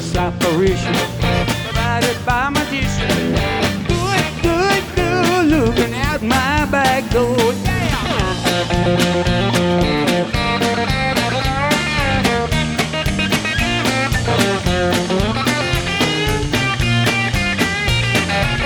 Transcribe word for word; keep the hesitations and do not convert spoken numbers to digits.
marvelous apparition provided by magician. Good, good girl looking out my back door.